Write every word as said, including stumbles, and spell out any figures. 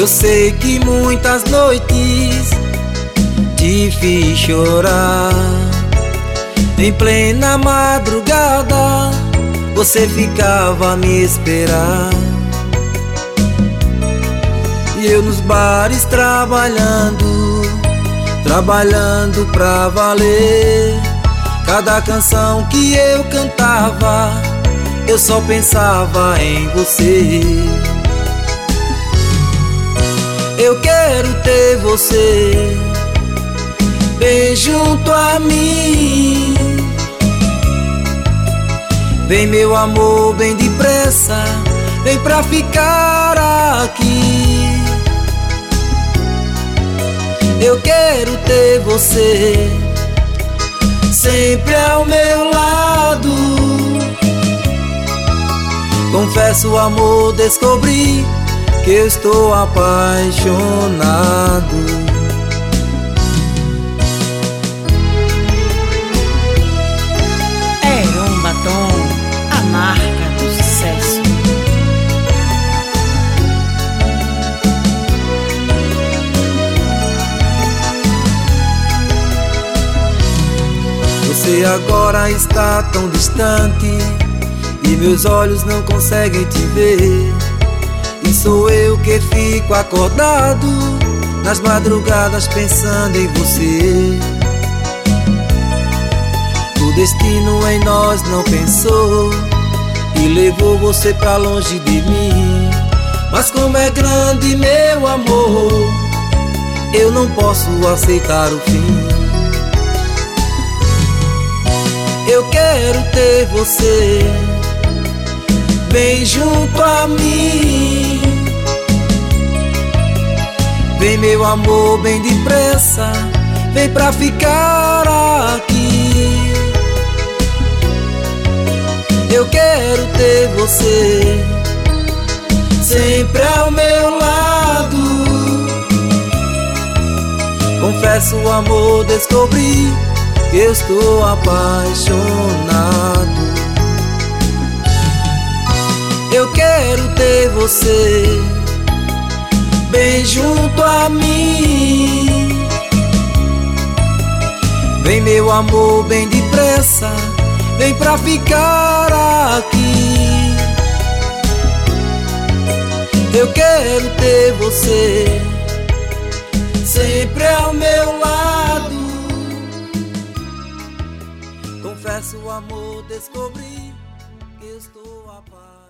Eu sei que muitas noites te fiz chorar. Em plena madrugada você ficava a me esperar, e eu nos bares trabalhando, trabalhando pra valer. Cada canção que eu cantava, eu só pensava em você. Eu quero ter você bem junto a mim. Vem meu amor, bem depressa, vem pra ficar aqui. Eu quero ter você sempre ao meu lado. Confesso, amor, descobri que eu estou apaixonado. Heron Batom, a marca do sucesso. Você agora está tão distante e meus olhos não conseguem te ver. E sou eu que fico acordado nas madrugadas pensando em você. O destino em nós não pensou e levou você pra longe de mim. Mas como é grande meu amor, eu não posso aceitar o fim. Eu quero ter você bem junto a mim. Vem meu amor, bem depressa, vem pra ficar aqui. Eu quero ter você sempre ao meu lado. Confesso, amor, descobri que eu estou apaixonado. Eu quero ter você bem junto a mim. Vem meu amor, bem depressa, vem pra ficar aqui. Eu quero ter você sempre ao meu lado. Confesso, amor, descobri que eu estou apaixonado.